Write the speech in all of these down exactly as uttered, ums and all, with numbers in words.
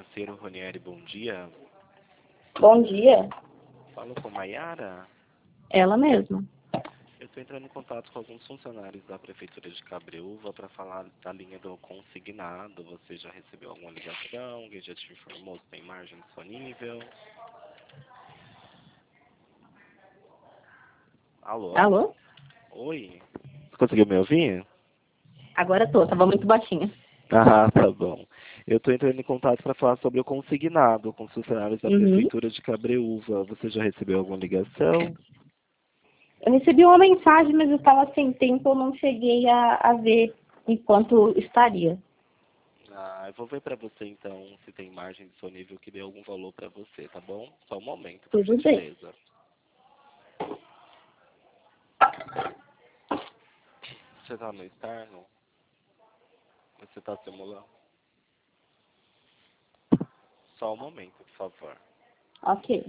financeiro, Ronieri, bom dia. Bom dia. Falo com Maiara. Ela mesma. Eu estou entrando em contato com alguns funcionários da Prefeitura de Cabreúva para falar da linha do consignado. Você já recebeu alguma ligação? Alguém já te informou se tem margem disponível? Alô? Alô? Oi? Você conseguiu me ouvir? Agora tô, tava muito baixinha. Ah, tá bom. Eu estou entrando em contato para falar sobre o consignado com os funcionários da Uhum. Prefeitura de Cabreúva. Você já recebeu alguma ligação? Eu recebi uma mensagem, mas eu estava sem tempo, eu não cheguei a, a ver enquanto estaria. Ah, eu vou ver para você então se tem margem disponível que dê algum valor para você, tá bom? Só um momento, por Tudo bem. gentileza. Você tá no externo? Você tá simulando? Só um momento, por favor. Ok.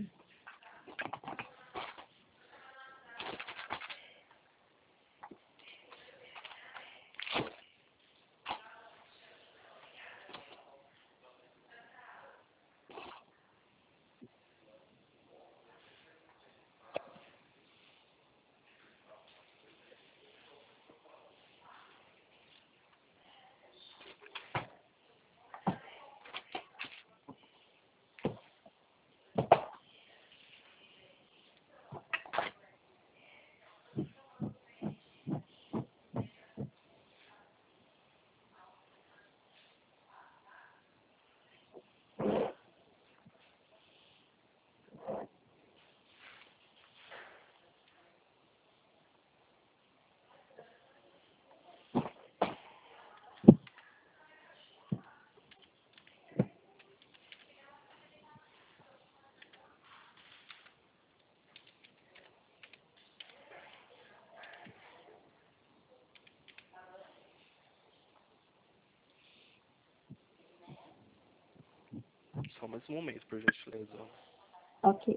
Só mais um momento, por gentileza. Ok.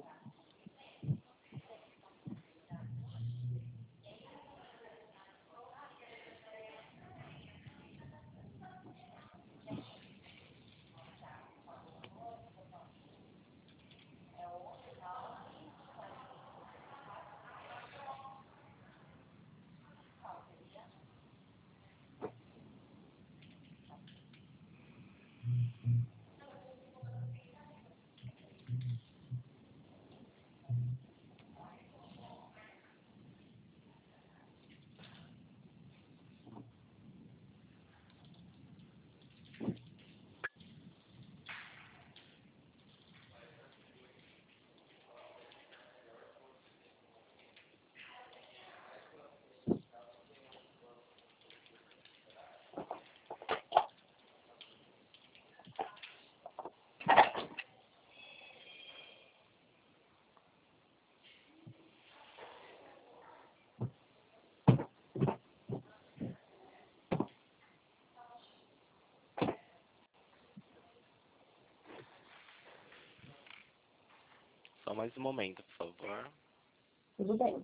Só mais um momento, por favor. Tudo bem.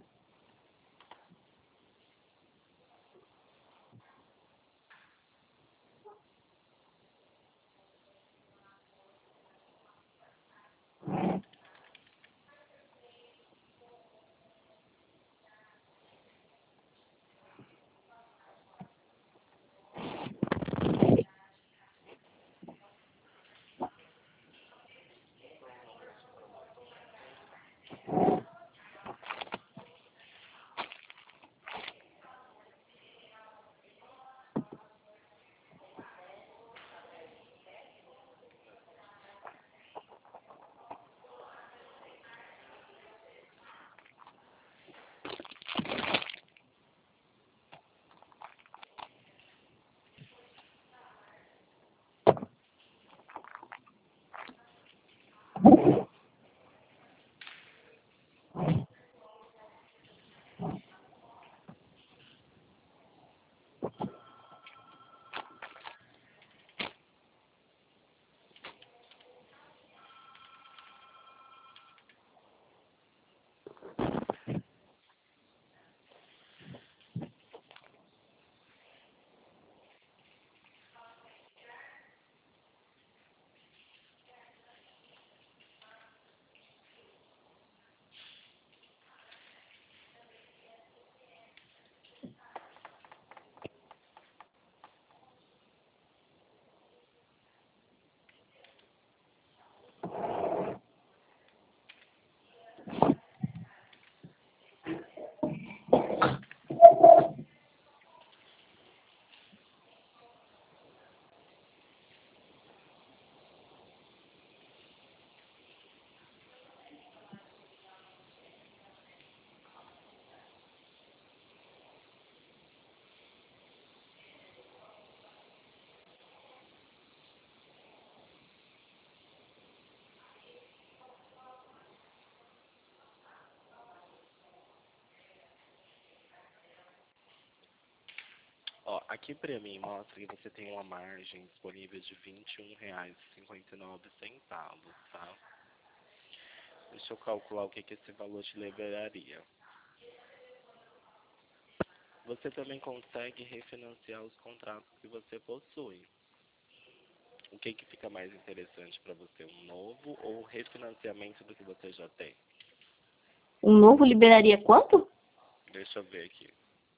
Ó, aqui pra mim mostra que você tem uma margem disponível de vinte e um reais e cinquenta e nove centavos, tá? Deixa eu calcular o que, que esse valor te liberaria. Você também consegue refinanciar os contratos que você possui. O que, que fica mais interessante para você, um novo ou um refinanciamento do que você já tem? Um novo liberaria quanto? Deixa eu ver aqui.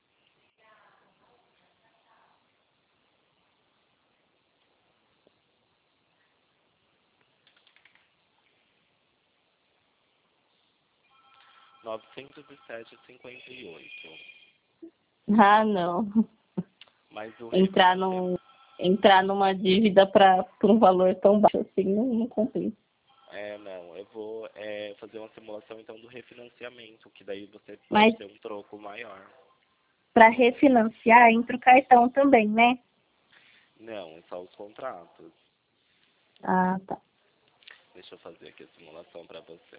novecentos e sete e cinquenta e oito. Ah, não. Mas o Entrar, refinanciamento... num, entrar numa dívida para um valor tão baixo assim não, não compensa. É, não, eu vou é, fazer uma simulação então do refinanciamento, que daí você pode Mas ter um troco maior. para refinanciar, entra o cartão também, né? Não, é só os contratos. Ah, tá. Deixa eu fazer aqui a simulação para você.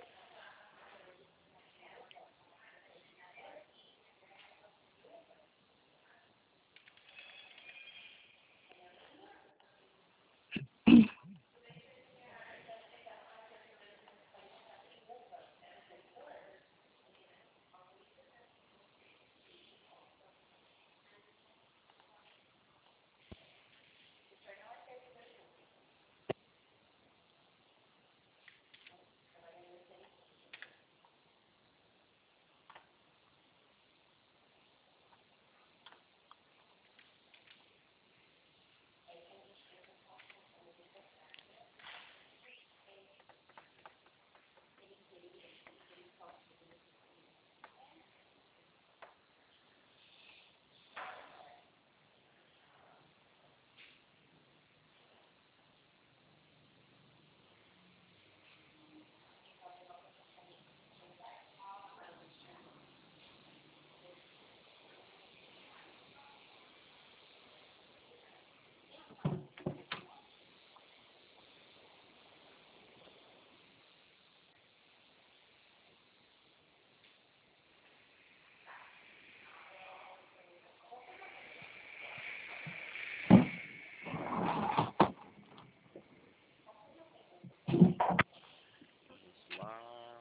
Vamos lá.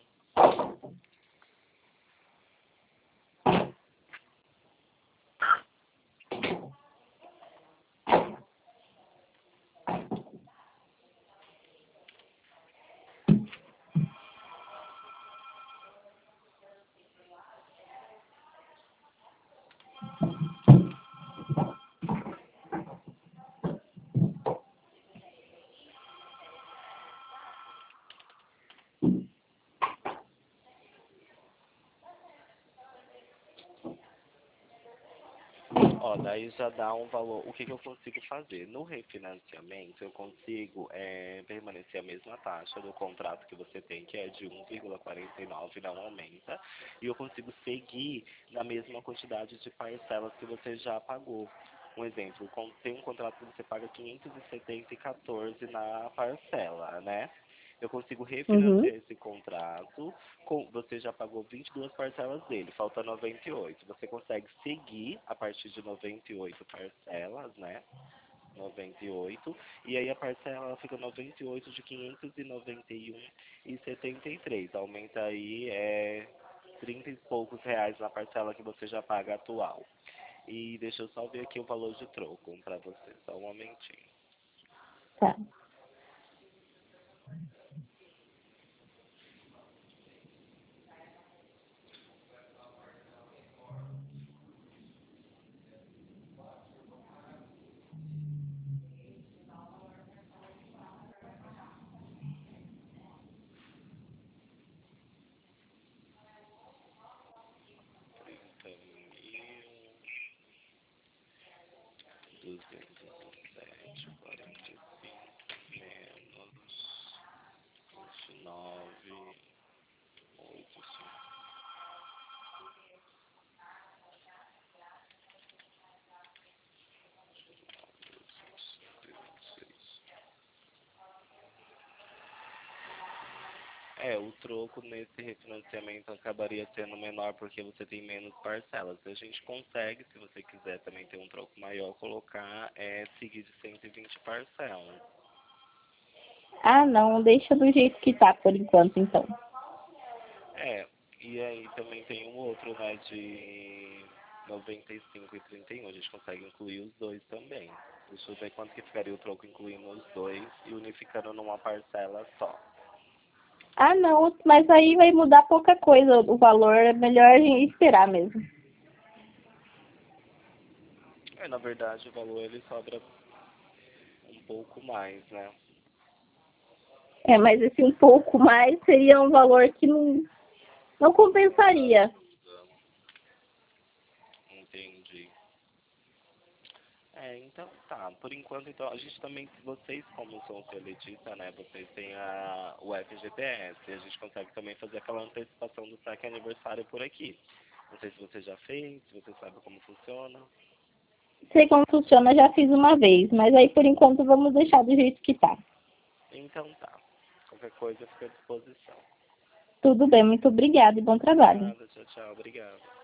Ó, daí já dá um valor. O que, que eu consigo fazer? No refinanciamento, eu consigo é, permanecer a mesma taxa do contrato que você tem, que é de um vírgula quarenta e nove, não aumenta. E eu consigo seguir na mesma quantidade de parcelas que você já pagou. Um exemplo, com- tem um contrato que você paga quinhentos e setenta e quatorze na parcela, né? Eu consigo Uhum. refinanciar esse contrato, com, você já pagou vinte e duas parcelas dele, falta noventa e oito. Você consegue seguir a partir de noventa e oito parcelas, né? noventa e oito. E aí a parcela ela fica noventa e oito de quinhentos e noventa e um e setenta e três. Aumenta aí é trinta e poucos reais na parcela que você já paga atual. E deixa eu só ver aqui o valor de troco para você, só um momentinho. Tá. Trinta e um mil duzentos e sete, quarenta e cinco menos vinte e nove, oito, É, o troco nesse refinanciamento acabaria sendo menor porque você tem menos parcelas. A gente consegue, se você quiser também ter um troco maior, colocar, é, seguir de cento e vinte parcelas. Ah, não, deixa do jeito que tá por enquanto, então. É, e aí também tem um outro, né, de noventa e cinco e trinta e um. A gente consegue incluir os dois também. Deixa eu ver quanto que ficaria o troco incluindo os dois e unificando numa parcela só. Ah, não, mas aí vai mudar pouca coisa o valor, é melhor a gente esperar mesmo. É, na verdade, o valor ele sobra um pouco mais, né? É, mas esse um pouco mais seria um valor que não, não compensaria. Entendi. É, então tá. Por enquanto, então, a gente também, vocês como são seletista, né, vocês têm a, o F G T S, e a gente consegue também fazer aquela antecipação do saque aniversário por aqui. Não sei se você já fez, se você sabe como funciona. Sei como funciona, já fiz uma vez, mas aí por enquanto vamos deixar do jeito que tá. Então tá. Qualquer coisa fica à disposição. Tudo bem, muito obrigada e bom trabalho. Nada, tchau, tchau, obrigado.